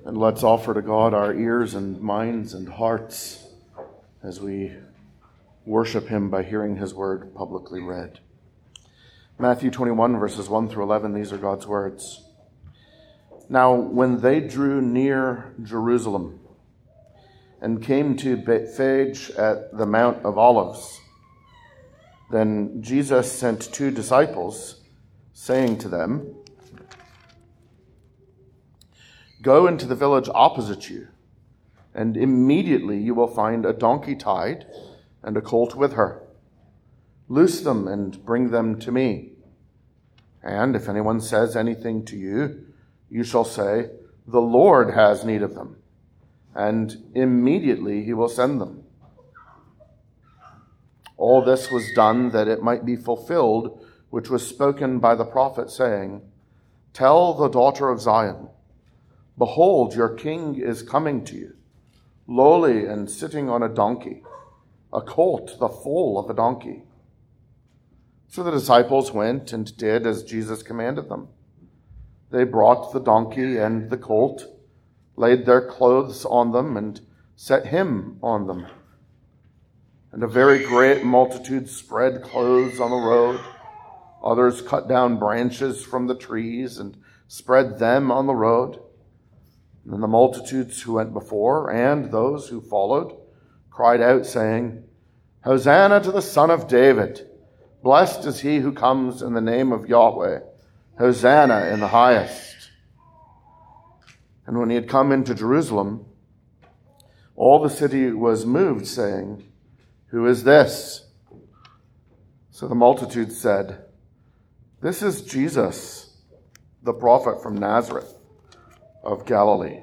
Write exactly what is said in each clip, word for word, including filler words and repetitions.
And let's offer to God our ears and minds and hearts as we worship him by hearing his word publicly read. Matthew twenty-one, verses one through eleven, these are God's words. Now, when they drew near Jerusalem and came to Bethphage at the Mount of Olives, then Jesus sent two disciples, saying to them, "Go into the village opposite you, and immediately you will find a donkey tied and a colt with her. Loose them and bring them to me. And if anyone says anything to you, you shall say, 'The Lord has need of them,' and immediately he will send them." All this was done that it might be fulfilled, which was spoken by the prophet, saying, "Tell the daughter of Zion, behold, your king is coming to you, lowly and sitting on a donkey, a colt, the foal of a donkey." So the disciples went and did as Jesus commanded them. They brought the donkey and the colt, laid their clothes on them, and set him on them. And a very great multitude spread clothes on the road. Others cut down branches from the trees and spread them on the road. And then the multitudes who went before and those who followed cried out, saying, "Hosanna to the Son of David! Blessed is he who comes in the name of Yahweh! Hosanna in the highest!" And when he had come into Jerusalem, all the city was moved, saying, "Who is this?" So the multitude said, "This is Jesus, the prophet from Nazareth of Galilee."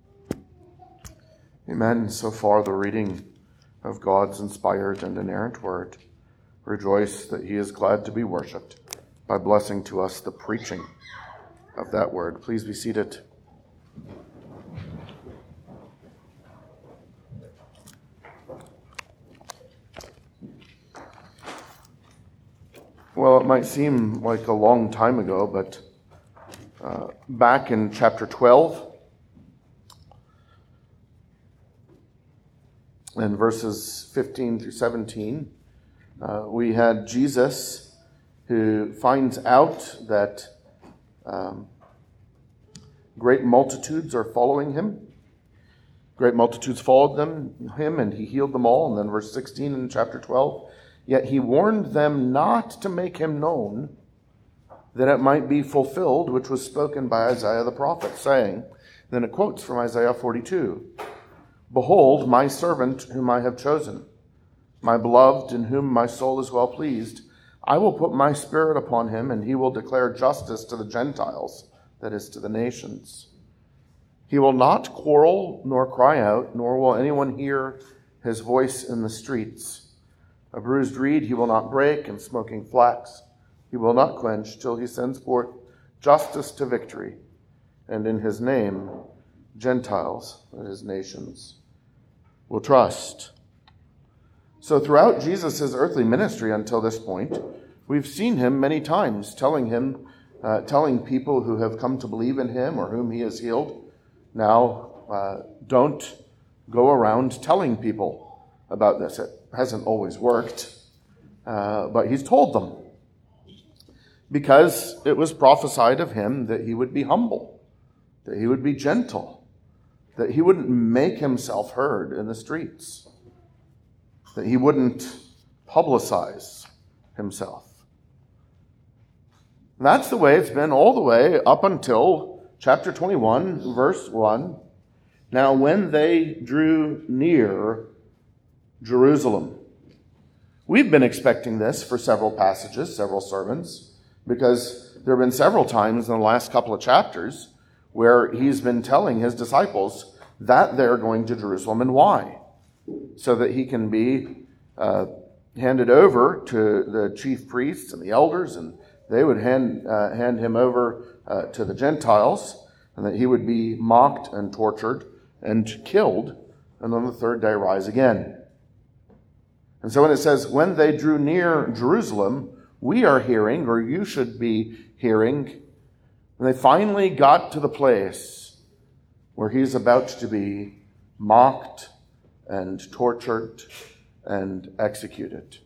Amen. So far the reading of God's inspired and inerrant word. Rejoice that he is glad to be worshipped by blessing to us the preaching of that word. Please be seated. Well, it might seem like a long time ago, but uh, back in chapter twelve and verses fifteen through seventeen, uh, we had Jesus who finds out that um, great multitudes are following him. Great multitudes followed them, him, and he healed them all. And then verse sixteen in chapter twelve, "Yet he warned them not to make him known, that it might be fulfilled, which was spoken by Isaiah the prophet, saying," then it quotes from Isaiah forty-two, "Behold, my servant whom I have chosen, my beloved in whom my soul is well pleased. I will put my spirit upon him, and he will declare justice to the Gentiles, that is, to the nations. He will not quarrel nor cry out, nor will anyone hear his voice in the streets. A bruised reed he will not break, and smoking flax he will not quench, till he sends forth justice to victory. And in his name, Gentiles, that is, nations, will trust." So throughout Jesus' earthly ministry until this point, we've seen him many times telling him, uh, telling people who have come to believe in him or whom he has healed, now uh, don't go around telling people about this. It hasn't always worked, uh, but he's told them because it was prophesied of him that he would be humble, that he would be gentle, that he wouldn't make himself heard in the streets, that he wouldn't publicize himself. And that's the way it's been all the way up until chapter twenty-one, verse one. "Now when they drew near Jerusalem." We've been expecting this for several passages, several sermons, because there have been several times in the last couple of chapters where he's been telling his disciples that they're going to Jerusalem and why, so that he can be uh, handed over to the chief priests and the elders, and they would hand uh, hand him over uh, to the Gentiles, and that he would be mocked and tortured and killed, and on the third day rise again. And so when it says, when they drew near Jerusalem, we are hearing, or you should be hearing, when they finally got to the place where he's about to be mocked and tortured and executed.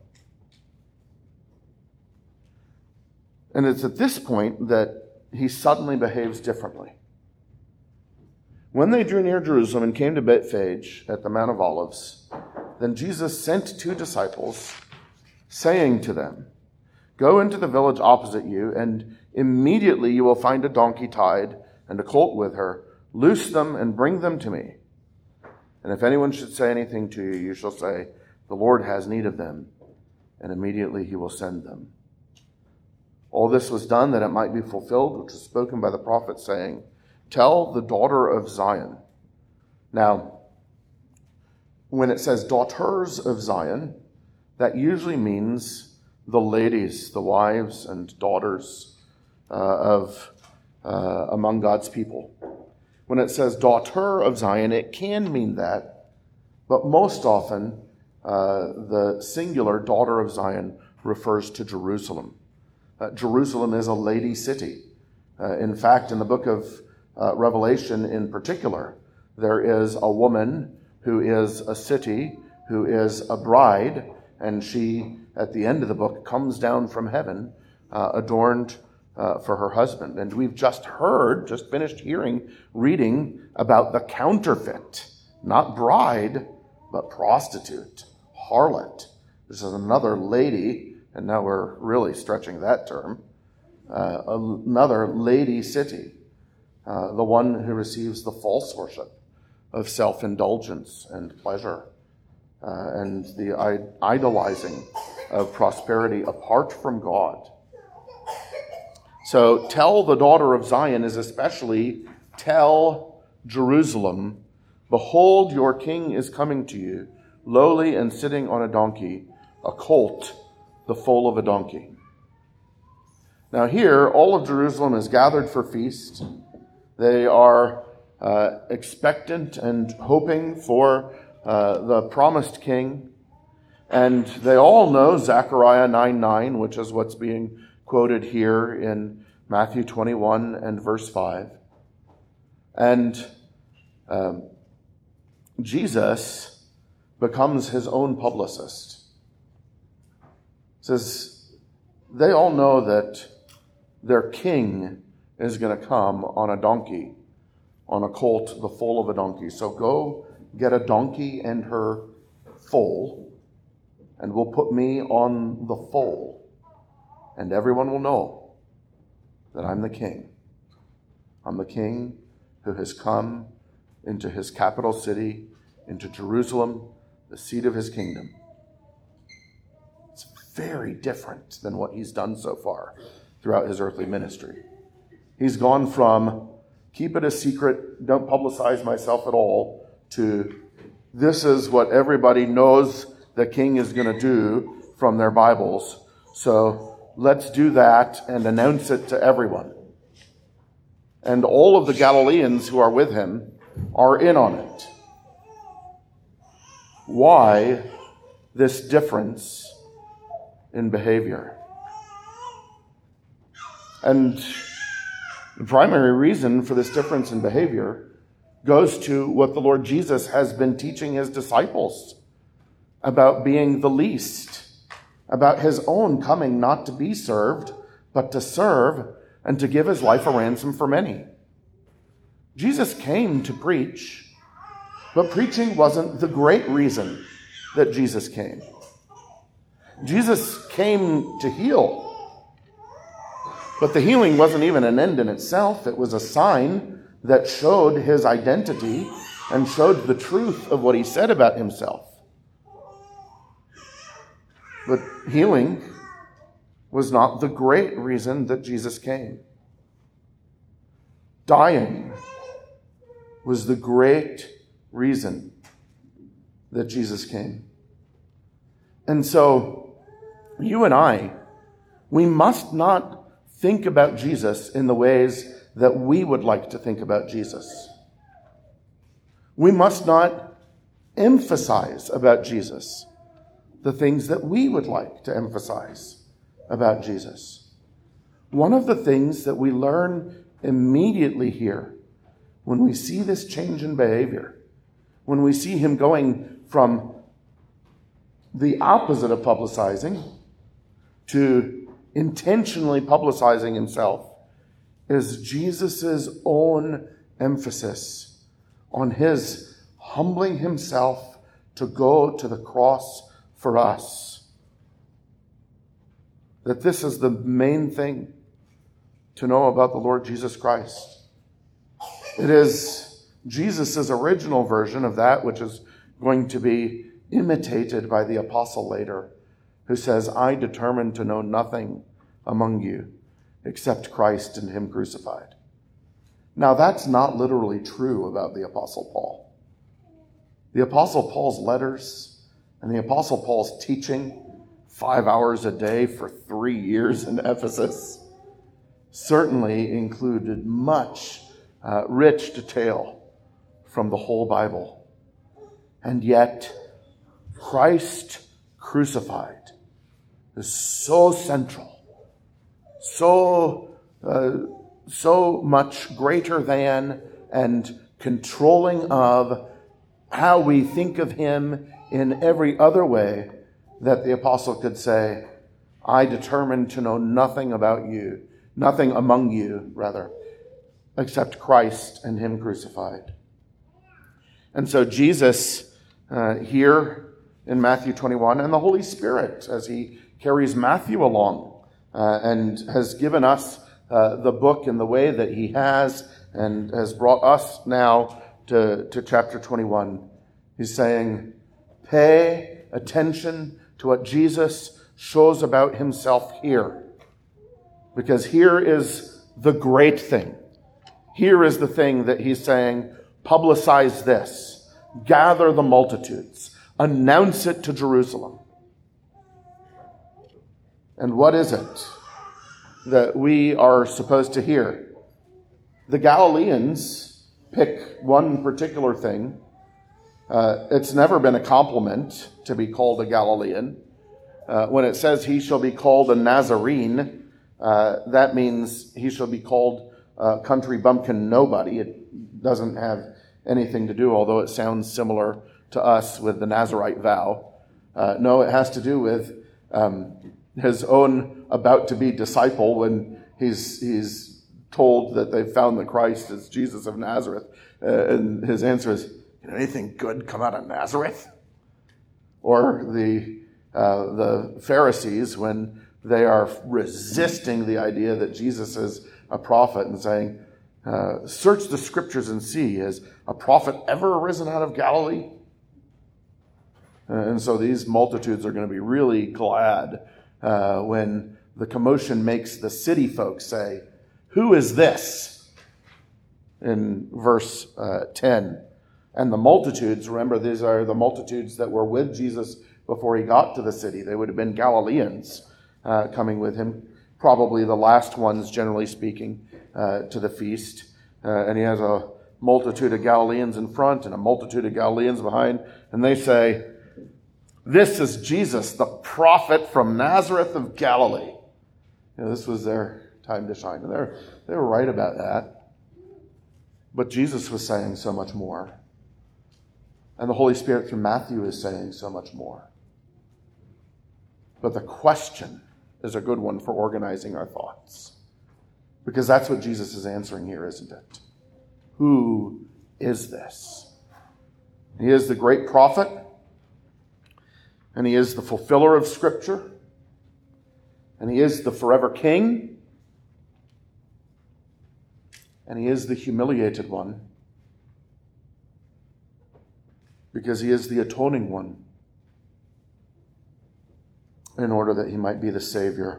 And it's at this point that he suddenly behaves differently. When they drew near Jerusalem and came to Bethphage at the Mount of Olives, then Jesus sent two disciples, saying to them, "Go into the village opposite you, and immediately you will find a donkey tied and a colt with her. Loose them and bring them to me. And if anyone should say anything to you, you shall say, 'The Lord has need of them,' and immediately he will send them." All this was done that it might be fulfilled, which was spoken by the prophet, saying, "Tell the daughter of Zion." Now, when it says daughters of Zion, that usually means the ladies, the wives and daughters uh, of uh, among God's people. When it says daughter of Zion, it can mean that, but most often uh, the singular daughter of Zion refers to Jerusalem. Uh, Jerusalem is a lady city. Uh, in fact, in the book of uh, Revelation in particular, there is a woman who is a city, who is a bride, and she, at the end of the book, comes down from heaven uh, adorned uh, for her husband. And we've just heard, just finished hearing, reading about the counterfeit, not bride, but prostitute, harlot. This is another lady, and now we're really stretching that term, uh, another lady city, uh, the one who receives the false worship of self-indulgence and pleasure, uh, and the idolizing of prosperity apart from God. So tell the daughter of Zion is especially tell Jerusalem, "Behold, your king is coming to you, lowly and sitting on a donkey, a colt, the foal of a donkey." Now here, all of Jerusalem is gathered for feast. They are uh, expectant and hoping for uh, the promised king. And they all know Zechariah nine nine, which is what's being quoted here in Matthew twenty-one and verse five. And um, Jesus becomes his own publicist. Says they all know that their king is going to come on a donkey, on a colt, the foal of a donkey. So go get a donkey and her foal, and we'll put me on the foal, and everyone will know that I'm the king. I'm the king who has come into his capital city, into Jerusalem, the seat of his kingdom. It's very different than what he's done so far throughout his earthly ministry. He's gone from keep it a secret, don't publicize myself at all, to this is what everybody knows the king is going to do from their Bibles. So let's do that and announce it to everyone. And all of the Galileans who are with him are in on it. Why this difference in behavior? And the primary reason for this difference in behavior goes to what the Lord Jesus has been teaching his disciples about being the least, about his own coming not to be served, but to serve and to give his life a ransom for many. Jesus came to preach, but preaching wasn't the great reason that Jesus came. Jesus came to heal. But the healing wasn't even an end in itself. It was a sign that showed his identity and showed the truth of what he said about himself. But healing was not the great reason that Jesus came. Dying was the great reason that Jesus came. And so, you and I, we must not think about Jesus in the ways that we would like to think about Jesus. We must not emphasize about Jesus the things that we would like to emphasize about Jesus. One of the things that we learn immediately here when we see this change in behavior, when we see him going from the opposite of publicizing to intentionally publicizing himself, is Jesus' own emphasis on his humbling himself to go to the cross for us. That this is the main thing to know about the Lord Jesus Christ. It is Jesus' original version of that which is going to be imitated by the apostle later, who says, I determined to know nothing among you except Christ and him crucified. Now that's not literally true about the apostle Paul. The apostle Paul's letters and the apostle Paul's teaching five hours a day for three years in Ephesus certainly included much uh, rich detail from the whole Bible. And yet, Christ crucified is so central, so uh, so much greater than and controlling of how we think of him in every other way, that the apostle could say, I determined to know nothing about you, nothing among you, rather, except Christ and him crucified. And so Jesus uh, here in Matthew twenty-one, and the Holy Spirit as he carries Matthew along uh, and has given us uh, the book in the way that he has and has brought us now to, to chapter twenty-one. He's saying, pay attention to what Jesus shows about himself here. Because here is the great thing. Here is the thing that he's saying, publicize this, gather the multitudes, announce it to Jerusalem. And what is it that we are supposed to hear? The Galileans pick one particular thing. Uh, it's never been a compliment to be called a Galilean. Uh, when it says he shall be called a Nazarene, uh, that means he shall be called a country bumpkin nobody. It doesn't have anything to do, although it sounds similar to us with the Nazarite vow. Uh, no, it has to do with um, his own about-to-be disciple when he's he's told that they've found the Christ as Jesus of Nazareth. Uh, and his answer is, can anything good come out of Nazareth? Or the uh, the Pharisees, when they are resisting the idea that Jesus is a prophet and saying, uh, search the scriptures and see, has a prophet ever arisen out of Galilee? And so these multitudes are going to be really glad uh, when the commotion makes the city folks say, who is this? In verse uh, ten. And the multitudes, remember, these are the multitudes that were with Jesus before he got to the city. They would have been Galileans uh, coming with him, probably the last ones, generally speaking, uh, to the feast. Uh, and he has a multitude of Galileans in front and a multitude of Galileans behind. And they say, this is Jesus, the prophet from Nazareth of Galilee. You know, this was their time to shine. And they're, they were right about that. But Jesus was saying so much more. And the Holy Spirit through Matthew is saying so much more. But the question is a good one for organizing our thoughts. Because that's what Jesus is answering here, isn't it? Who is this? He is the great prophet. And he is the fulfiller of Scripture. And he is the forever king. And he is the humiliated one. Because he is the atoning one. In order that he might be the Savior.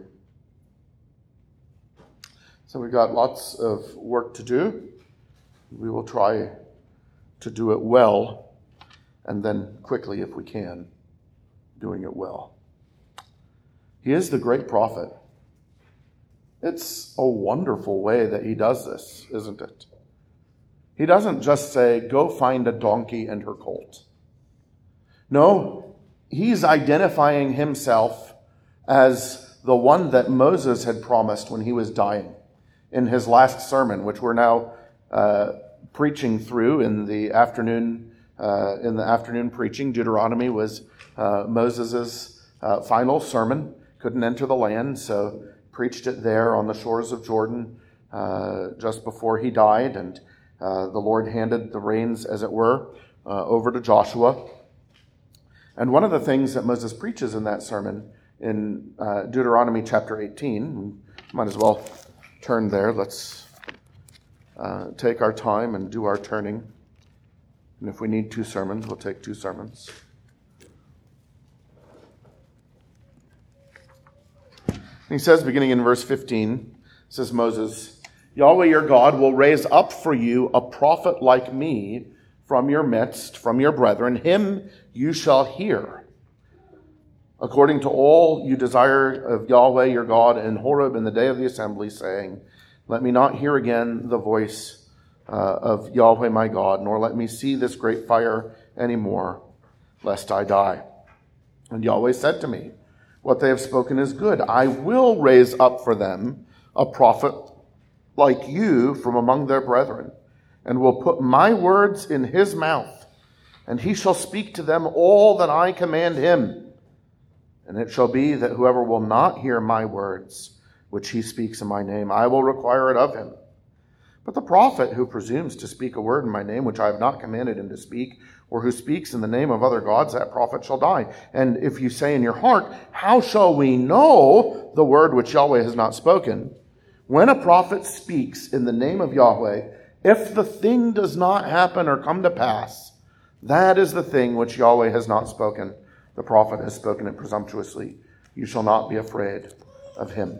So we've got lots of work to do. We will try to do it well. And then quickly, if we can, doing it well. He is the great prophet. It's a wonderful way that he does this, isn't it? He doesn't just say, go find a donkey and her colt. No, he's identifying himself as the one that Moses had promised when he was dying in his last sermon, which we're now uh, preaching through in the afternoon uh, in the afternoon preaching. Deuteronomy was uh, Moses' uh, final sermon. Couldn't enter the land, so preached it there on the shores of Jordan uh, just before he died, and uh, the Lord handed the reins, as it were, uh, over to Joshua. And one of the things that Moses preaches in that sermon in uh, Deuteronomy chapter eighteen, might as well turn there. Let's uh, take our time and do our turning. And if we need two sermons, we'll take two sermons. He says, beginning in verse fifteen, says Moses, Yahweh your God will raise up for you a prophet like me from your midst, from your brethren. Him you shall hear, according to all you desire of Yahweh your God in Horeb in the day of the assembly, saying, let me not hear again the voice uh, of Yahweh my God, nor let me see this great fire anymore, lest I die. And Yahweh said to me, what they have spoken is good. I will raise up for them a prophet like you from among their brethren, and will put my words in his mouth, and he shall speak to them all that I command him. And it shall be that whoever will not hear my words, which he speaks in my name, I will require it of him. But the prophet who presumes to speak a word in my name, which I have not commanded him to speak, or who speaks in the name of other gods, that prophet shall die. And if you say in your heart, how shall we know the word which Yahweh has not spoken? When a prophet speaks in the name of Yahweh, if the thing does not happen or come to pass, that is the thing which Yahweh has not spoken. The prophet has spoken it presumptuously. You shall not be afraid of him.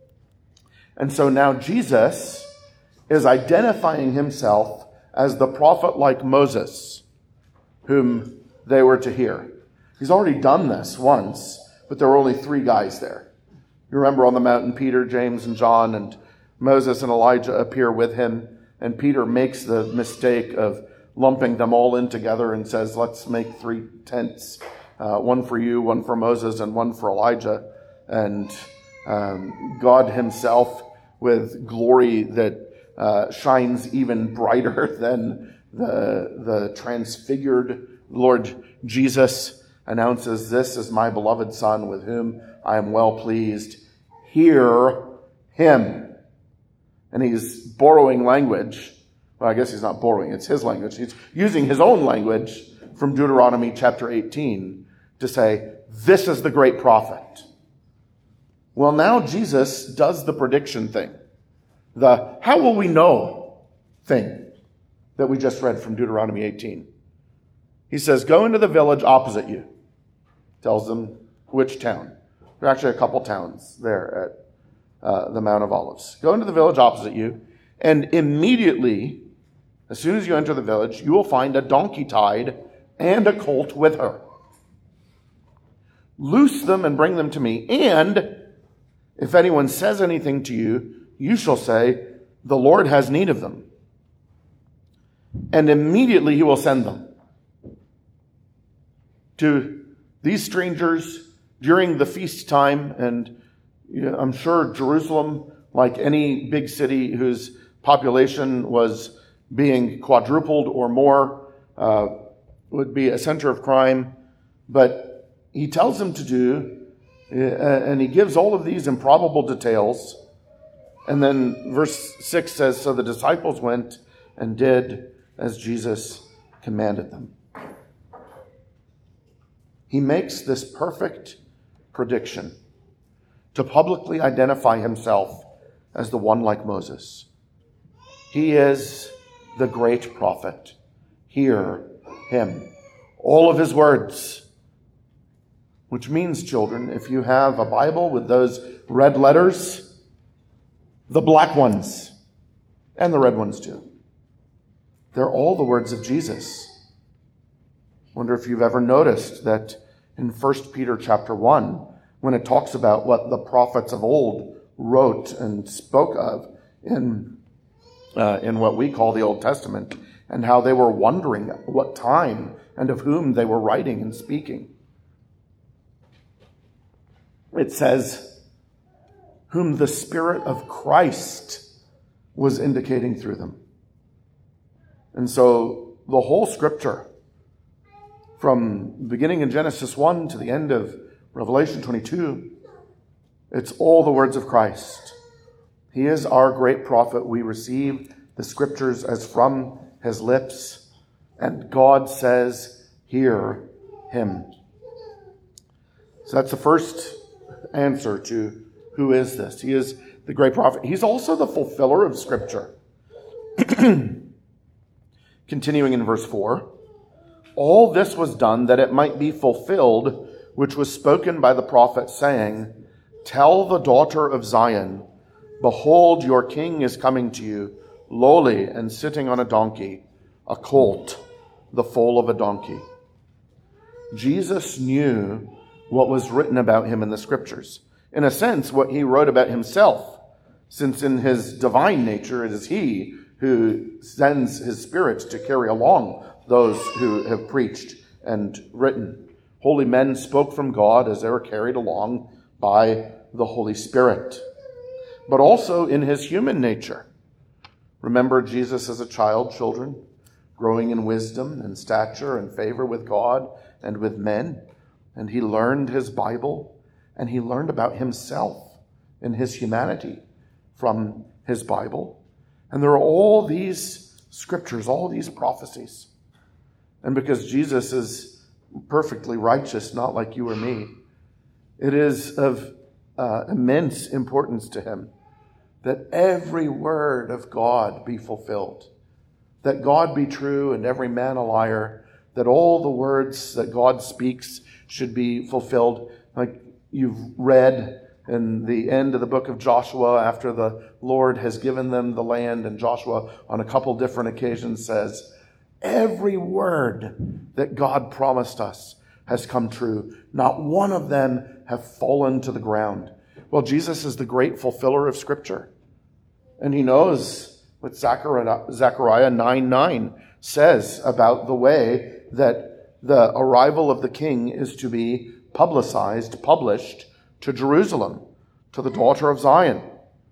And so now Jesus is identifying himself as the prophet like Moses, whom they were to hear. He's already done this once, but there were only three guys there. You remember on the mountain, Peter, James, and John, and Moses and Elijah appear with him, and Peter makes the mistake of lumping them all in together and says, let's make three tents, uh, one for you, one for Moses, and one for Elijah. And um, God himself, with glory that uh, shines even brighter than the, the transfigured Lord Jesus, announces, this is my beloved Son with whom I am well pleased. Hear him. And he's borrowing language. Well, I guess he's not borrowing. It's his language. He's using his own language from Deuteronomy chapter eighteen to say, this is the great prophet. Well, now Jesus does the prediction thing. The how will we know thing that we just read from Deuteronomy eighteen. He says, go into the village opposite you. Tells them which town. There are actually a couple towns there at uh, the Mount of Olives. Go into the village opposite you, and immediately, as soon as you enter the village, you will find a donkey tied and a colt with her. Loose them and bring them to me, and if anyone says anything to you, you shall say, the Lord has need of them. And immediately he will send them to these strangers during the feast time. And you know, I'm sure Jerusalem, like any big city whose population was being quadrupled or more, uh, would be a center of crime. But he tells them to do, uh, and he gives all of these improbable details. And then verse six says, so the disciples went and did as Jesus commanded them. He makes this perfect prediction to publicly identify himself as the one like Moses. He is the great prophet. Hear him. All of his words. Which means, children, if you have a Bible with those red letters, the black ones, and the red ones too, they're all the words of Jesus. Wonder if you've ever noticed that in First Peter chapter one, when it talks about what the prophets of old wrote and spoke of in, uh, in what we call the Old Testament, and how they were wondering what time and of whom they were writing and speaking. It says, whom the Spirit of Christ was indicating through them. And so the whole scripture, from beginning in Genesis one to the end of Revelation twenty-two, it's all the words of Christ. He is our great prophet. We receive the scriptures as from his lips, and God says, hear him. So that's the first answer to who is this. He is the great prophet. He's also the fulfiller of scripture. Continuing in verse four, all this was done that it might be fulfilled, which was spoken by the prophet, saying, tell the daughter of Zion, behold, your king is coming to you, lowly and sitting on a donkey, a colt, the foal of a donkey. Jesus knew what was written about him in the scriptures. In a sense, what he wrote about himself, since in his divine nature it is he who sends his Spirit to carry along those who have preached and written. Holy men spoke from God as they were carried along by the Holy Spirit. But also in his human nature. Remember Jesus as a child, children, growing in wisdom and stature and favor with God and with men. And he learned his Bible, and he learned about himself and his humanity from his Bible. And there are all these scriptures, all these prophecies. And because Jesus is perfectly righteous, not like you or me, it is of uh, immense importance to him that every word of God be fulfilled, that God be true and every man a liar, that all the words that God speaks should be fulfilled. Like you've read in the end of the book of Joshua, after the Lord has given them the land, and Joshua on a couple different occasions says, every word that God promised us has come true. Not one of them have fallen to the ground. Well, Jesus is the great fulfiller of Scripture. And he knows what Zechariah nine nine says about the way that the arrival of the king is to be publicized, published to Jerusalem, to the daughter of Zion.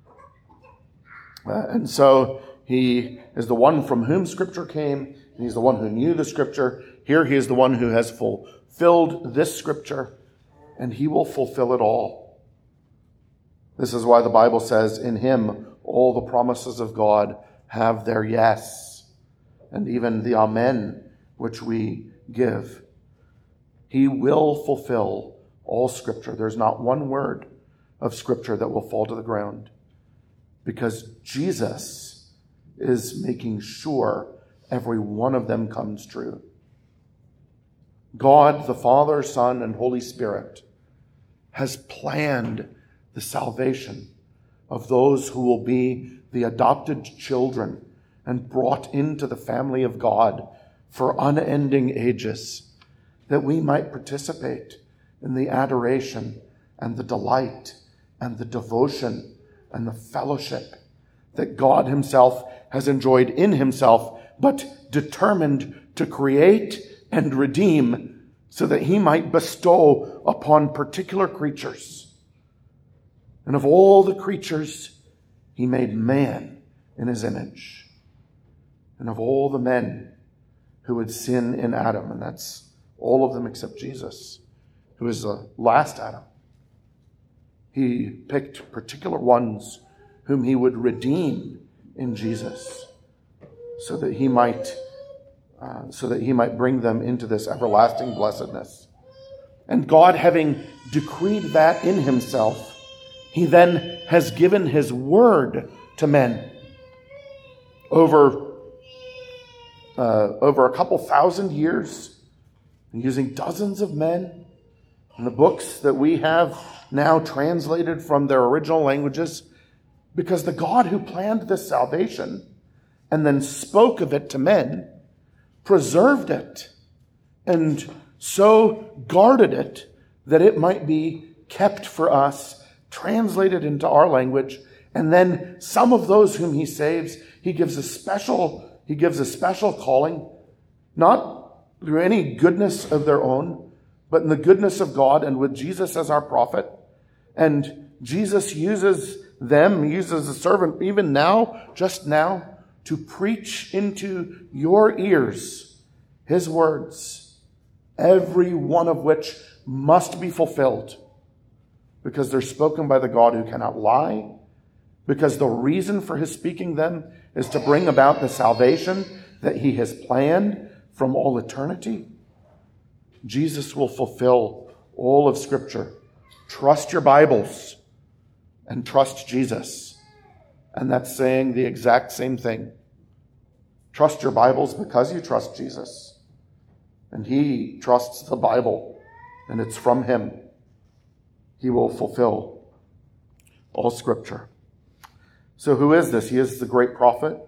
Uh, and so he is the one from whom Scripture came, and he's the one who knew the Scripture. Here he is the one who has fulfilled this Scripture, and he will fulfill it all. This is why the Bible says, in him all the promises of God have their yes, and even the amen which we give. He will fulfill all Scripture. There's not one word of Scripture that will fall to the ground, because Jesus is making sure every one of them comes true. God, the Father, Son, and Holy Spirit has planned the salvation of those who will be the adopted children and brought into the family of God for unending ages, that we might participate in the adoration and the delight and the devotion and the fellowship that God himself has enjoyed in himself, but determined to create and redeem so that he might bestow upon particular creatures. And of all the creatures, he made man in his image. And of all the men who would sin in Adam, and that's all of them except Jesus, who is the last Adam, he picked particular ones whom he would redeem in Jesus, so that he might, uh, so that he might bring them into this everlasting blessedness. And God, having decreed that in himself, he then has given his word to men over uh, over a couple thousand years, using dozens of men. And the books that we have now translated from their original languages, because the God who planned this salvation and then spoke of it to men preserved it and so guarded it that it might be kept for us, translated into our language. And then some of those whom he saves, he gives a special, he gives a special calling, not through any goodness of their own, but in the goodness of God and with Jesus as our prophet. And Jesus uses them, uses a servant even now, just now, to preach into your ears his words, every one of which must be fulfilled, because they're spoken by the God who cannot lie, because the reason for his speaking them is to bring about the salvation that he has planned from all eternity. Jesus will fulfill all of Scripture. Trust your Bibles and trust Jesus. And that's saying the exact same thing. Trust your Bibles because you trust Jesus. And he trusts the Bible, and it's from him. He will fulfill all Scripture. So who is this? He is the great prophet.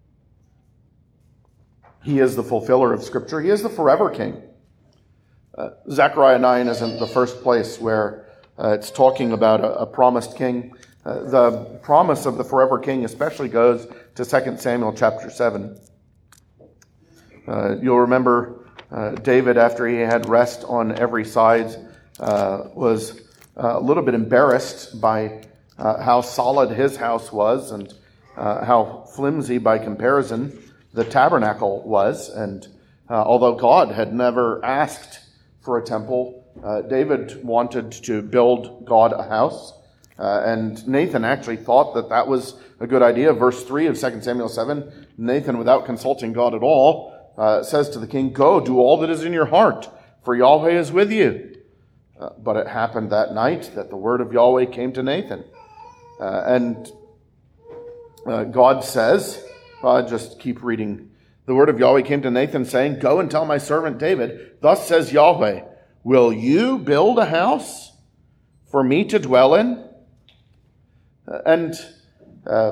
He is the fulfiller of Scripture. He is the forever king. Uh, Zechariah nine isn't the first place where uh, it's talking about a, a promised king. Uh, the promise of the forever king especially goes to Second Samuel chapter seven. Uh, you'll remember uh, David, after he had rest on every side, uh, was uh, a little bit embarrassed by uh, how solid his house was and uh, how flimsy by comparison the tabernacle was. And uh, although God had never asked for a temple, uh, David wanted to build God a house. Uh, and Nathan actually thought that that was a good idea. Verse three of Second Samuel seven, Nathan, without consulting God at all, uh, says to the king, "Go, do all that is in your heart, for Yahweh is with you." Uh, but it happened that night that the word of Yahweh came to Nathan. Uh, and uh, God says, uh, just keep reading. The word of Yahweh came to Nathan saying, "Go and tell my servant David, thus says Yahweh, will you build a house for me to dwell in?" Uh, and uh,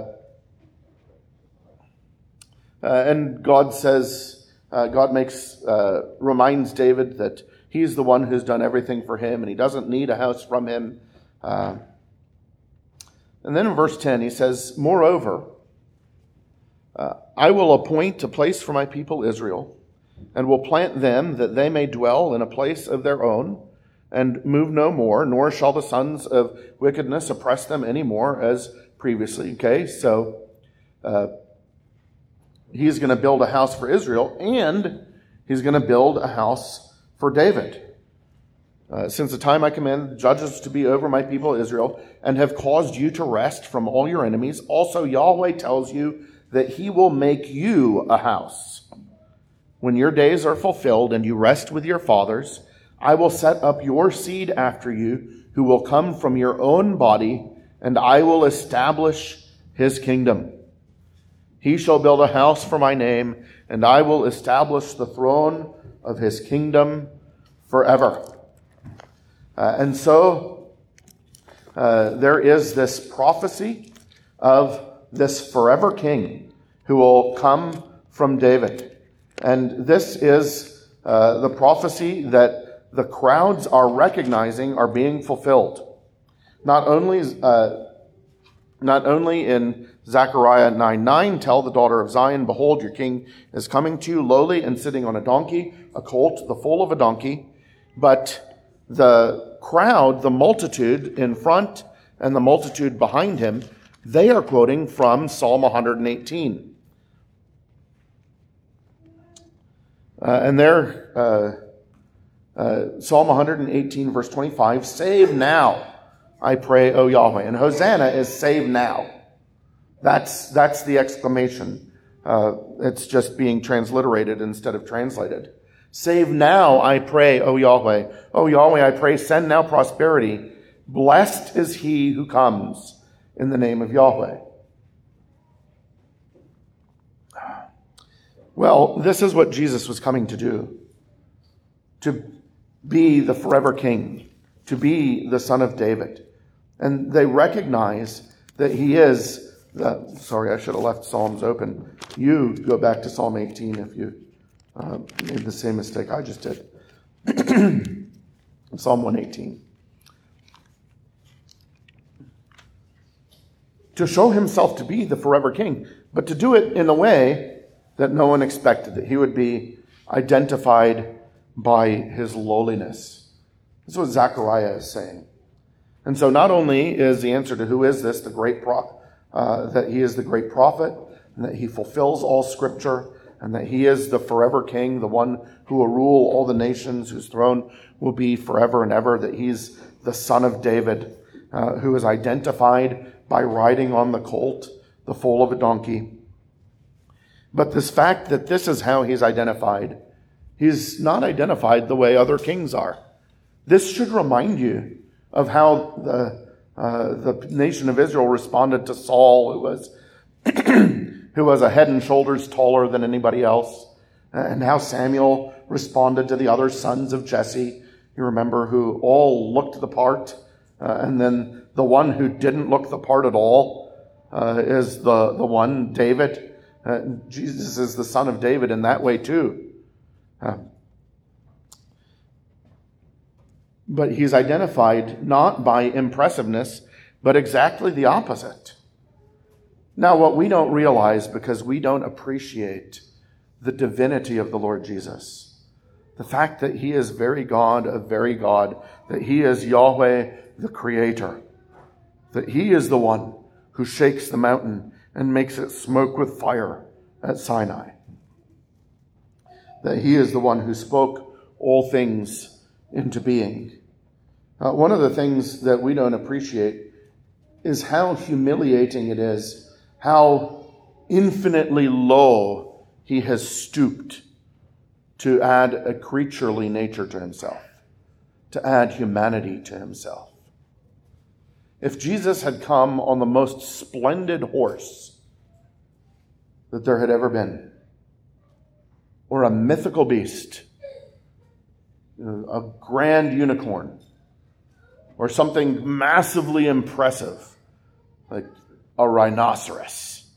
uh, and God says, uh, God makes uh, reminds David that he's the one who's done everything for him, and he doesn't need a house from him. Uh, and then in verse ten, he says, "Moreover, uh, I will appoint a place for my people Israel, and will plant them that they may dwell in a place of their own, and move no more, nor shall the sons of wickedness oppress them any more as previously." Okay, so uh, he's going to build a house for Israel, and he's going to build a house for David. Uh, Since the time I commanded judges to be over my people Israel, and have caused you to rest from all your enemies, also Yahweh tells you that he will make you a house. When your days are fulfilled and you rest with your fathers, I will set up your seed after you, who will come from your own body, and I will establish his kingdom. He shall build a house for my name, and I will establish the throne of his kingdom forever. Uh, and so uh, there is this prophecy of this forever king who will come from David. And this is uh, the prophecy that the crowds are recognizing are being fulfilled. Not only, uh, not only in Zechariah nine nine, "Tell the daughter of Zion, behold, your king is coming to you lowly and sitting on a donkey, a colt, the foal of a donkey," but the crowd, the multitude in front and the multitude behind him, they are quoting from Psalm one eighteen. Uh, and they're... Uh, Uh, Psalm one eighteen, verse twenty-five, "Save now, I pray, O Yahweh." And Hosanna is "save now." That's that's the exclamation. Uh, it's just being transliterated instead of translated. "Save now, I pray, O Yahweh. O Yahweh, I pray, send now prosperity. Blessed is he who comes in the name of Yahweh." Well, this is what Jesus was coming to do. To be the forever king, to be the son of David. And they recognize that he is, the, sorry, I should have left Psalms open. You go back to Psalm eighteen if you uh, made the same mistake I just did. Psalm one eighteen. To show himself to be the forever king, but to do it in a way that no one expected, that he would be identified by his lowliness. That's what Zechariah is saying. And so not only is the answer to who is this, the great pro- uh, that he is the great prophet, and that he fulfills all Scripture, and that he is the forever king, the one who will rule all the nations, whose throne will be forever and ever, that he's the son of David, uh, who is identified by riding on the colt, the foal of a donkey. But this fact that this is how he's identified, he's not identified the way other kings are. This should remind you of how the uh, the nation of Israel responded to Saul, who was who was a head and shoulders taller than anybody else, and how Samuel responded to the other sons of Jesse. You remember, who all looked the part, uh, and then the one who didn't look the part at all uh, is the the one, David. Uh, Jesus is the son of David in that way too. Uh, but he's identified not by impressiveness, but exactly the opposite. Now, what we don't realize, because we don't appreciate the divinity of the Lord Jesus, the fact that he is very God of very God, that he is Yahweh the Creator, that he is the one who shakes the mountain and makes it smoke with fire at Sinai, that he is the one who spoke all things into being. Uh, one of the things that we don't appreciate is how humiliating it is, how infinitely low he has stooped to add a creaturely nature to himself, to add humanity to himself. If Jesus had come on the most splendid horse that there had ever been, or a mythical beast, a grand unicorn, or something massively impressive, like a rhinoceros,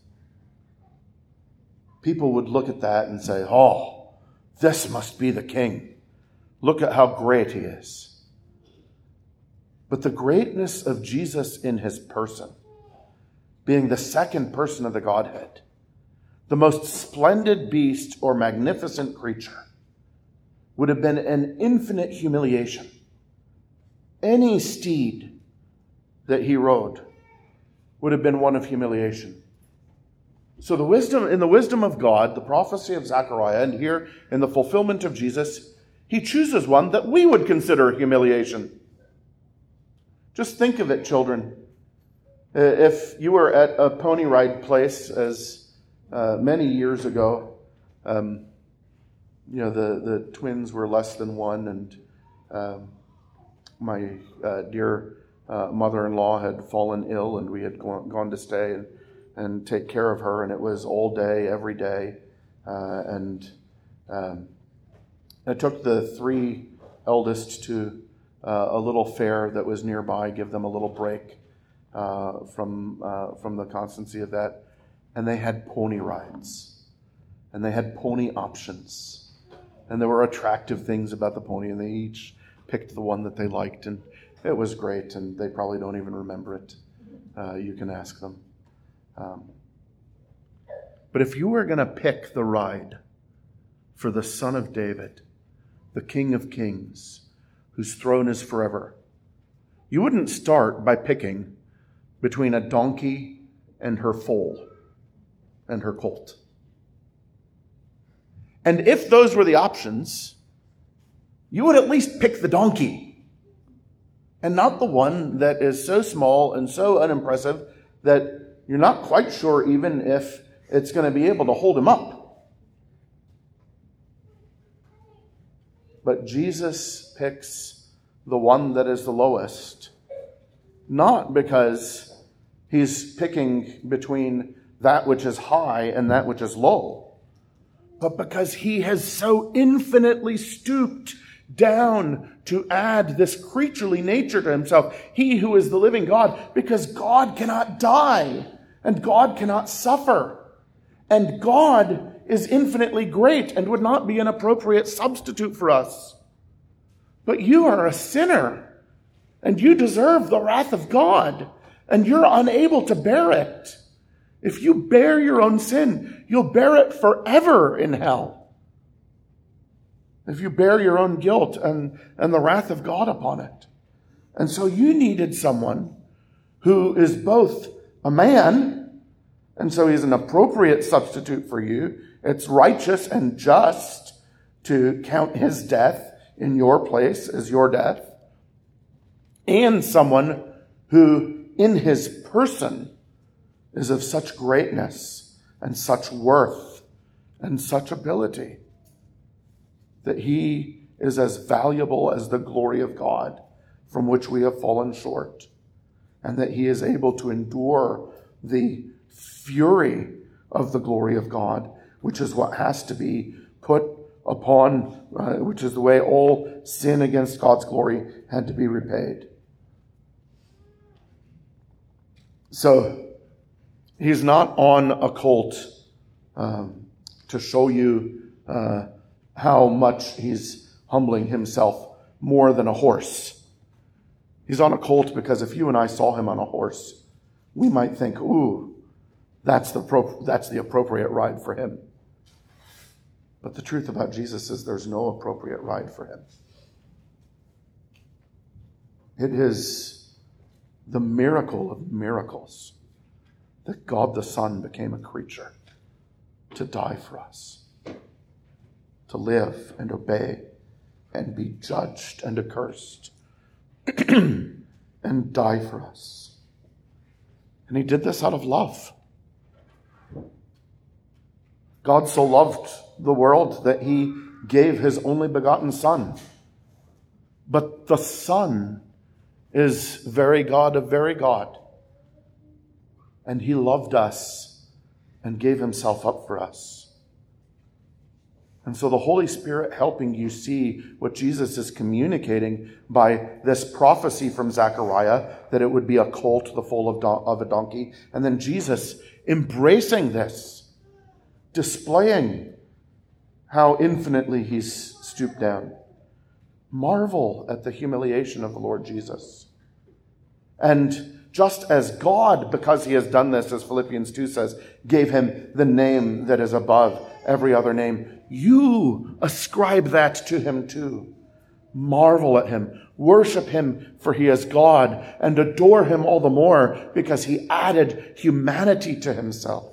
people would look at that and say, oh, this must be the king. Look at how great he is. But the greatness of Jesus in his person, being the second person of the Godhead, the most splendid beast or magnificent creature, would have been an infinite humiliation. Any steed that he rode would have been one of humiliation. So the wisdom, in the wisdom of God, the prophecy of Zechariah, and here in the fulfillment of Jesus, he chooses one that we would consider humiliation. Just think of it, children. If you were at a pony ride place, as uh, many years ago, um, you know, the, the twins were less than one, and um, my uh, dear uh, mother-in-law had fallen ill, and we had gone, gone to stay and, and take care of her, and it was all day, every day. Uh, and um, I took the three eldest to uh, a little fair that was nearby, give them a little break uh, from uh, from the constancy of that. And they had pony rides, and they had pony options, and there were attractive things about the pony, and they each picked the one that they liked, and it was great, and they probably don't even remember it. Uh, you can ask them. Um, but if you were going to pick the ride for the Son of David, the King of Kings, whose throne is forever, you wouldn't start by picking between a donkey and her foal and her colt. And if those were the options, you would at least pick the donkey, and not the one that is so small and so unimpressive that you're not quite sure even if it's going to be able to hold him up. But Jesus picks the one that is the lowest, not because he's picking between that which is high and that which is low, but because he has so infinitely stooped down to add this creaturely nature to himself, he who is the living God, because God cannot die and God cannot suffer. And God is infinitely great and would not be an appropriate substitute for us. But you are a sinner, and you deserve the wrath of God, and you're unable to bear it. If you bear your own sin, you'll bear it forever in hell. If you bear your own guilt and, and the wrath of God upon it. And so you needed someone who is both a man And so he's an appropriate substitute for you. It's righteous and just to count his death in your place as your death. And someone who in his person is of such greatness and such worth and such ability that he is as valuable as the glory of God from which we have fallen short, and that he is able to endure the fury of the glory of God, which is what has to be put upon, uh, which is the way all sin against God's glory had to be repaid. So he's not on a colt um, to show you uh, how much he's humbling himself more than a horse. He's on a colt because if you and I saw him on a horse, we might think, ooh, that's the pro- that's the appropriate ride for him. But the truth about Jesus is there's no appropriate ride for him. It is the miracle of miracles that God the Son became a creature to die for us, to live and obey and be judged and accursed and die for us. And he did this out of love. God so loved the world that he gave his only begotten Son. But the Son is very God of very God. And he loved us and gave himself up for us. And so the Holy Spirit helping you see what Jesus is communicating by this prophecy from Zechariah, that it would be a colt, the foal of, don- of a donkey, and then Jesus embracing this, displaying how infinitely he's stooped down. Marvel at the humiliation of the Lord Jesus. And just as God, because he has done this, as Philippians two says, gave him the name that is above every other name, you ascribe that to him too. Marvel at him. Worship him, for he is God, and adore him all the more because he added humanity to himself.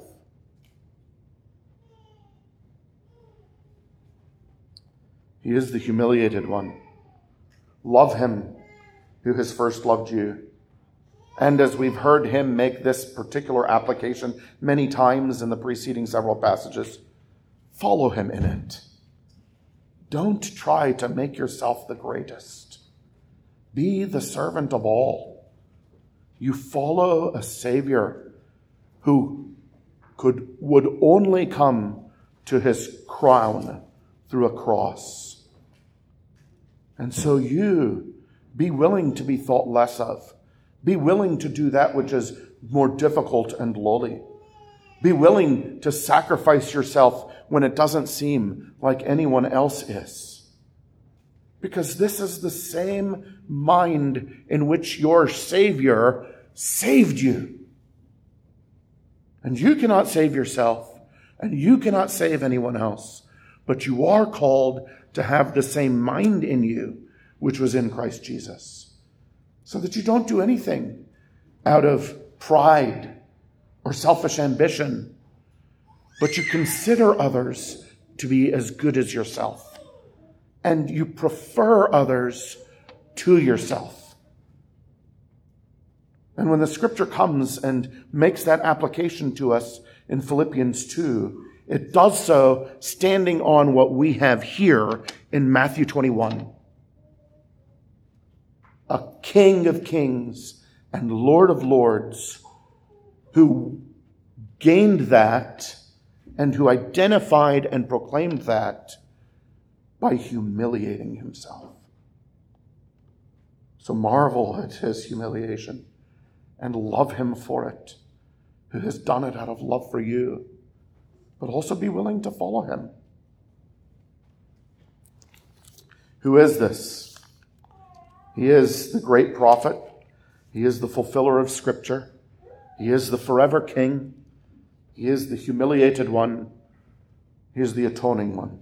He is the humiliated one. Love him who has first loved you. And as we've heard him make this particular application many times in the preceding several passages, follow him in it. Don't try to make yourself the greatest. Be the servant of all. You follow a Savior who could would only come to his crown through a cross. And so you be willing to be thought less of. Be willing to do that which is more difficult and lowly. Be willing to sacrifice yourself when it doesn't seem like anyone else is. Because this is the same mind in which your Savior saved you. And you cannot save yourself, and you cannot save anyone else. But you are called to have the same mind in you, which was in Christ Jesus. So that you don't do anything out of pride or selfish ambition, but you consider others to be as good as yourself, and you prefer others to yourself. And when the scripture comes and makes that application to us in Philippians two, it does so standing on what we have here in Matthew twenty-one. A King of kings and Lord of lords who gained that and who identified and proclaimed that by humiliating himself. So marvel at his humiliation and love him for it, who has done it out of love for you, but also be willing to follow him. Who is this? He is the great prophet. He is the fulfiller of Scripture. He is the forever King. He is the humiliated one. He is the atoning one.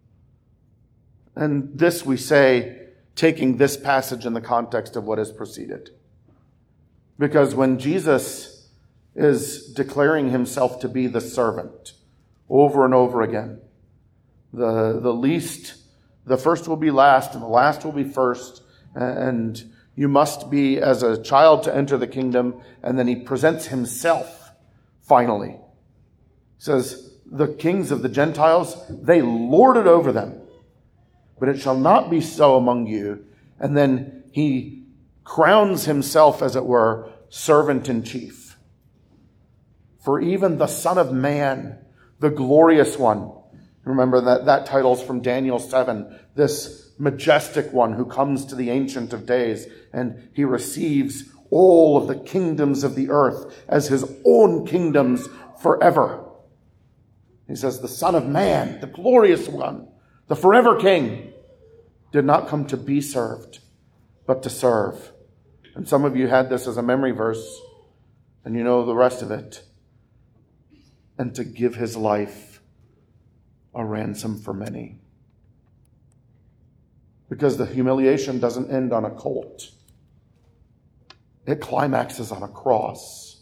And this we say, taking this passage in the context of what has preceded. Because when Jesus is declaring himself to be the servant over and over again. The, the least, the first will be last, and the last will be first. And you must be as a child to enter the kingdom. And then he presents himself finally. He says, the kings of the Gentiles, they lord it over them. But it shall not be so among you. And then he crowns himself, as it were, servant in chief. For even the Son of Man, the glorious one, remember that that title's from Daniel seven, this majestic one who comes to the Ancient of Days, and he receives all of the kingdoms of the earth as his own kingdoms forever. He says, the Son of Man, the glorious one, the forever King, did not come to be served, but to serve. And some of you had this as a memory verse, and you know the rest of it. And to give his life a ransom for many. Because the humiliation doesn't end on a colt. It climaxes on a cross.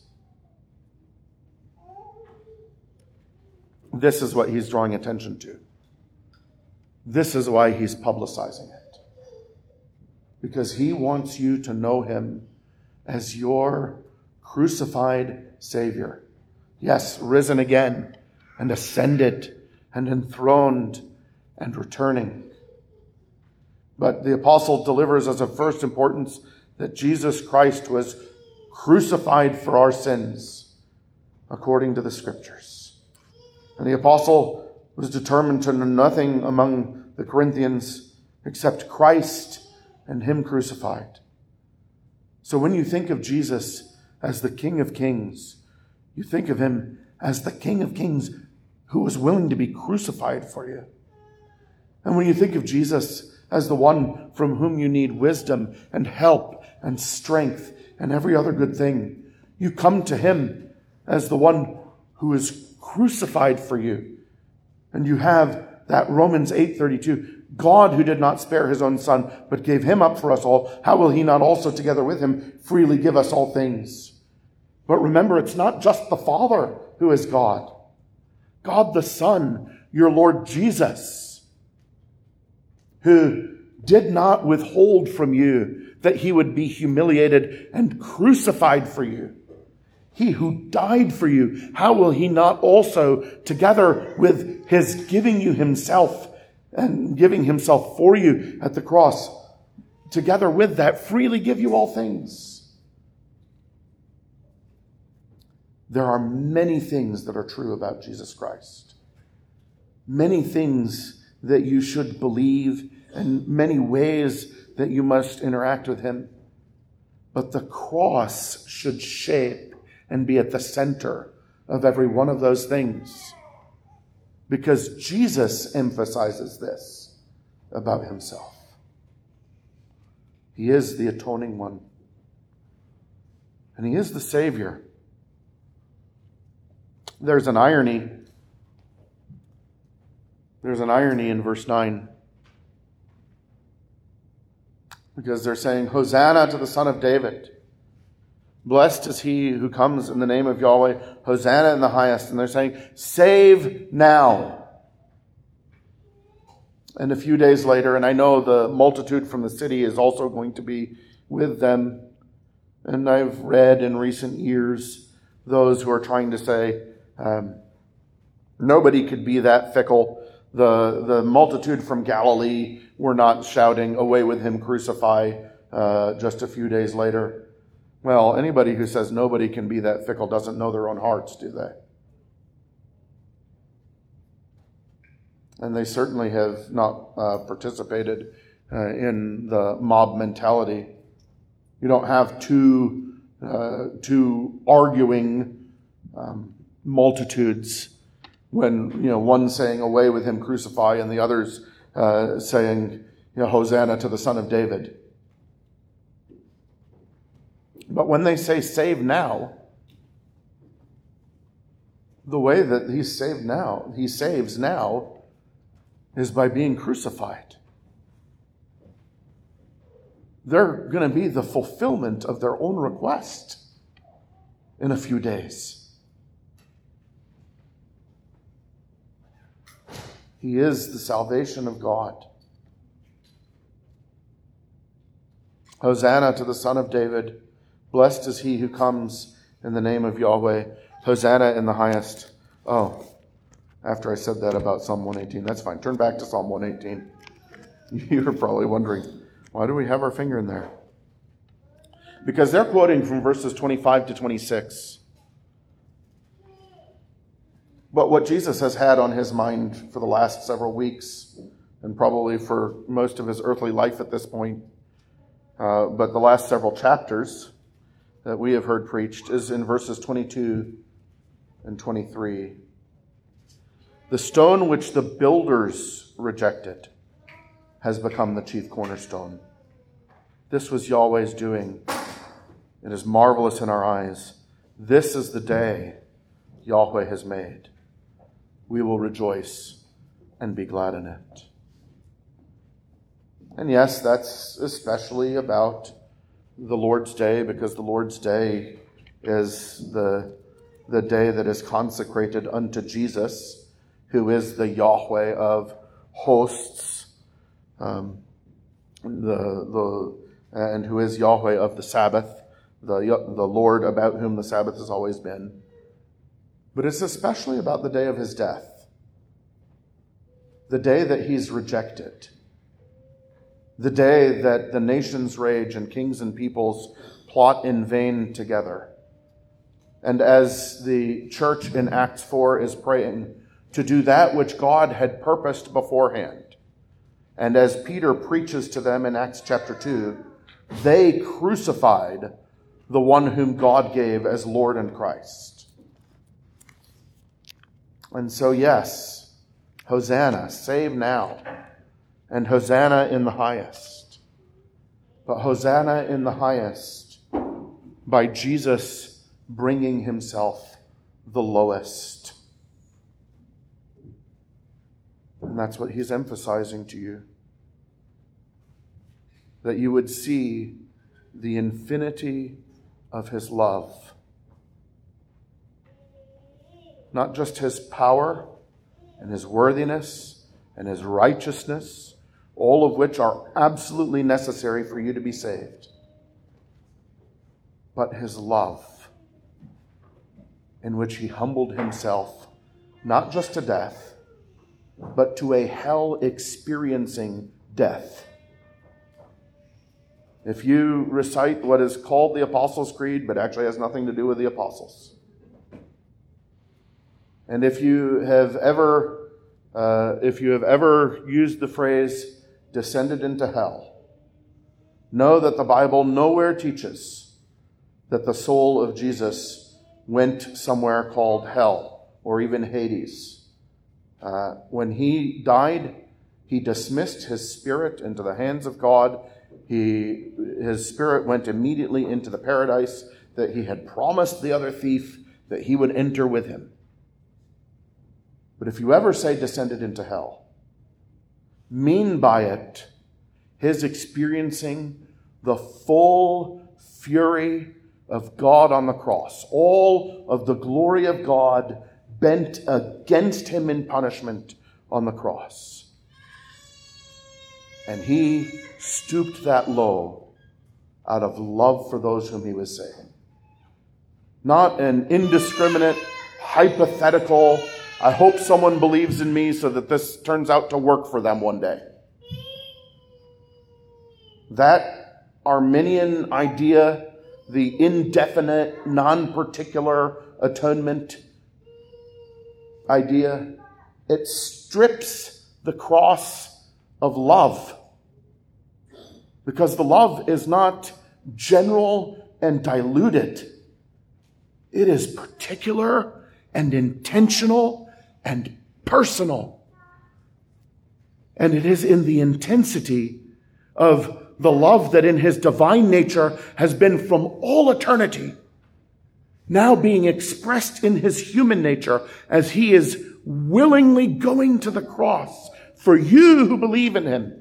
This is what he's drawing attention to. This is why he's publicizing it. Because he wants you to know him as your crucified Savior. Yes, risen again and ascended and enthroned and returning. But the apostle delivers as of first importance that Jesus Christ was crucified for our sins according to the Scriptures. And the apostle was determined to know nothing among the Corinthians except Christ and him crucified. So when you think of Jesus as the King of Kings, you think of him as the King of Kings who was willing to be crucified for you. And when you think of Jesus as the one from whom you need wisdom and help and strength and every other good thing, you come to him as the one who is crucified for you. And you have that Romans eight thirty-two, God who did not spare his own son, but gave him up for us all, how will he not also together with him freely give us all things? But remember, it's not just the Father who is God. God the Son, your Lord Jesus, who did not withhold from you that he would be humiliated and crucified for you. He who died for you, how will he not also, together with his giving you himself and giving himself for you at the cross, together with that, freely give you all things? There are many things that are true about Jesus Christ. Many things that you should believe and many ways that you must interact with him. But the cross should shape and be at the center of every one of those things. Because Jesus emphasizes this about himself. He is the atoning one. And he is the Savior. There's an irony. There's an irony in verse nine. Because they're saying, Hosanna to the Son of David. Blessed is he who comes in the name of Yahweh. Hosanna in the highest. And they're saying, save now. And a few days later, and I know the multitude from the city is also going to be with them. And I've read in recent years those who are trying to say, um, nobody could be that fickle. The, the multitude from Galilee were not shouting, away with him, crucify, uh, just a few days later. Well, anybody who says nobody can be that fickle doesn't know their own hearts, do they? And they certainly have not uh, participated uh, in the mob mentality. You don't have two, uh, two arguing um, multitudes when, you know, one saying away with him, crucify, and the others uh, saying, you know, Hosanna to the Son of David. But when they say save now, the way that he's saved now, he saves now, is by being crucified. They're going to be the fulfillment of their own request. in a few days. He is the salvation of God. Hosanna to the Son of David. Blessed is he who comes in the name of Yahweh. Hosanna in the highest. Oh, after I said that about Psalm one eighteen, that's fine. Turn back to Psalm one eighteen. You're probably wondering, why do we have our finger in there? Because they're quoting from verses twenty-five to twenty-six. But what Jesus has had on his mind for the last several weeks, and probably for most of his earthly life at this point, uh, but the last several chapters that we have heard preached, is in verses twenty-two and twenty-three. The stone which the builders rejected has become the chief cornerstone. This was Yahweh's doing. It is marvelous in our eyes. This is the day Yahweh has made. We will rejoice and be glad in it. And yes, that's especially about the Lord's Day, because the Lord's Day is the, the day that is consecrated unto Jesus, who is the Yahweh of hosts, um, the the and who is Yahweh of the Sabbath, the the Lord about whom the Sabbath has always been. But it's especially about the day of his death, the day that he's rejected, the day that the nations rage and kings and peoples plot in vain together. And as the church in Acts four is praying to do that which God had purposed beforehand, and as Peter preaches to them in Acts chapter two, they crucified the one whom God gave as Lord and Christ. And so, yes, Hosanna, save now, and Hosanna in the highest. But Hosanna in the highest by Jesus bringing himself the lowest. And that's what he's emphasizing to you. That you would see the infinity of his love. Not just his power and his worthiness and his righteousness, all of which are absolutely necessary for you to be saved, but his love, in which he humbled himself not just to death, but to a hell-experiencing death. If you recite what is called the Apostles' Creed, but actually has nothing to do with the apostles, and if you have ever, uh, if you have ever used the phrase "descended into hell," know that the Bible nowhere teaches that the soul of Jesus went somewhere called hell or even Hades. Uh, when he died, he dismissed his spirit into the hands of God. He, his spirit went immediately into the paradise that he had promised the other thief that he would enter with him. But if you ever say descended into hell, mean by it his experiencing the full fury of God on the cross, all of the glory of God bent against him in punishment on the cross. And he stooped that low out of love for those whom he was saving. Not an indiscriminate, hypothetical, I hope someone believes in me so that this turns out to work for them one day. That Arminian idea, the indefinite, non-particular atonement idea, it strips the cross of love. Because the love is not general and diluted. It is particular and intentional and personal. And it is in the intensity of the love that in his divine nature has been from all eternity, now being expressed in his human nature as he is willingly going to the cross for you who believe in him.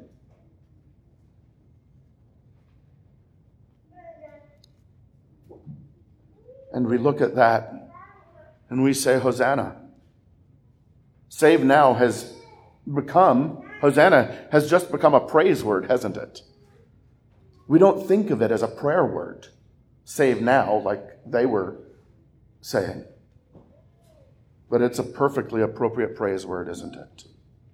And we look at that and we say, Hosanna. Save now has become, Hosanna has just become a praise word, hasn't it? We don't think of it as a prayer word. Save now, like they were saying. But it's a perfectly appropriate praise word, isn't it?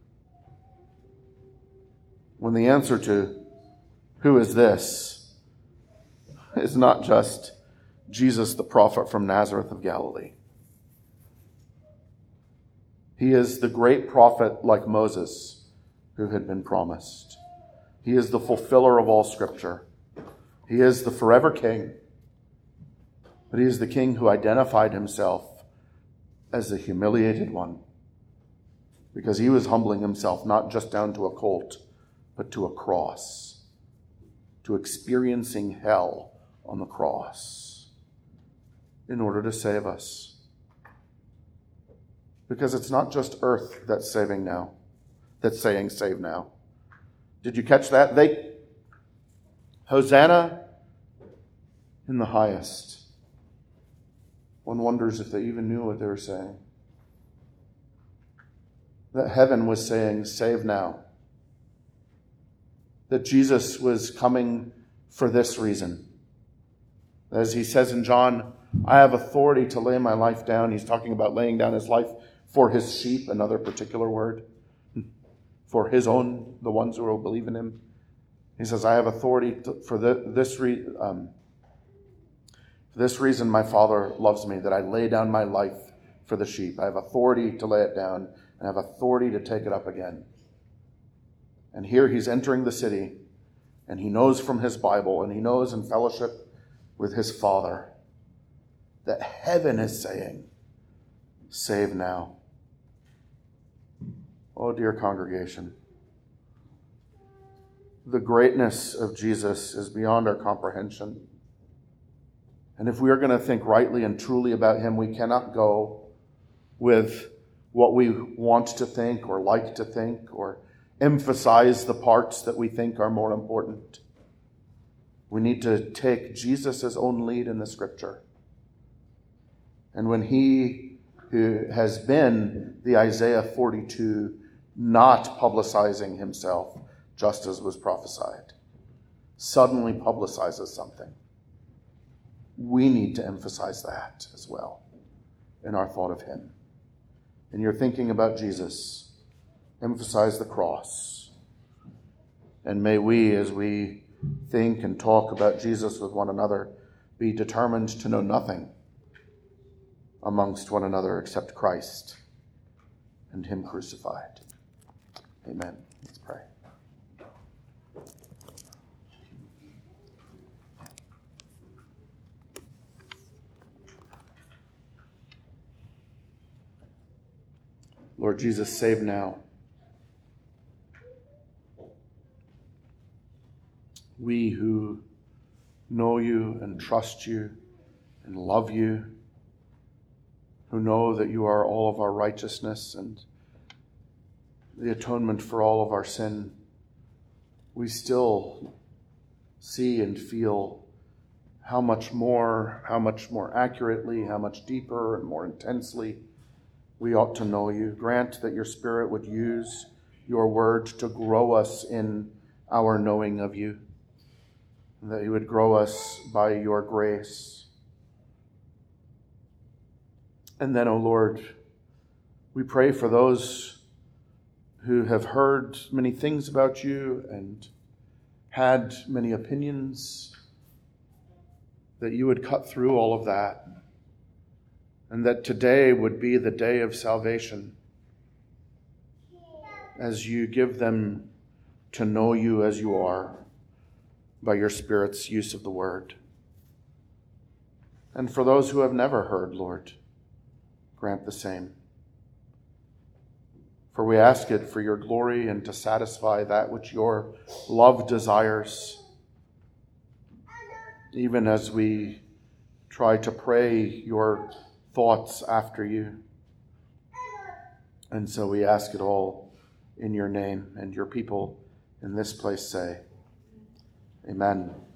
When the answer to who is this is not just Jesus the prophet from Nazareth of Galilee. He is the great prophet like Moses who had been promised. He is the fulfiller of all Scripture. He is the forever King. But he is the King who identified himself as the humiliated one, because he was humbling himself not just down to a colt, but to a cross, to experiencing hell on the cross in order to save us. Because it's not just earth that's saving now, that's saying save now. Did you catch that? They, Hosanna in the highest. One wonders if they even knew what they were saying. That heaven was saying, save now. That Jesus was coming for this reason. As he says in John, I have authority to lay my life down. He's talking about laying down his life for his sheep, another particular word. For his own, the ones who will believe in him. He says, I have authority to, for the, this reason. Um, For this reason my Father loves me, that I lay down my life for the sheep. I have authority to lay it down, and I have authority to take it up again. And here he's entering the city, and he knows from his Bible, and he knows in fellowship with his Father, that heaven is saying, save now. Oh, dear congregation, the greatness of Jesus is beyond our comprehension. And if we are going to think rightly and truly about him, we cannot go with what we want to think or like to think or emphasize the parts that we think are more important. We need to take Jesus' own lead in the Scripture. And when he who has been the Isaiah forty-two, not publicizing himself, just as was prophesied, suddenly publicizes something, we need to emphasize that as well in our thought of him. And you're thinking about Jesus, emphasize the cross. And may we, as we think and talk about Jesus with one another, be determined to know nothing amongst one another except Christ and him crucified. Amen. Let's pray. Lord Jesus, save now. We who know you and trust you and love you, who know that you are all of our righteousness and the atonement for all of our sin, we still see and feel how much more, how much more accurately, how much deeper and more intensely we ought to know you. Grant that your Spirit would use your word to grow us in our knowing of you, and that you would grow us by your grace. And then, O Lord, we pray for those who have heard many things about you and had many opinions, that you would cut through all of that, and that today would be the day of salvation as you give them to know you as you are by your Spirit's use of the word. And for those who have never heard, Lord, grant the same. For we ask it for your glory and to satisfy that which your love desires, even as we try to pray your thoughts after you. And so we ask it all in your name, and your people in this place say, Amen.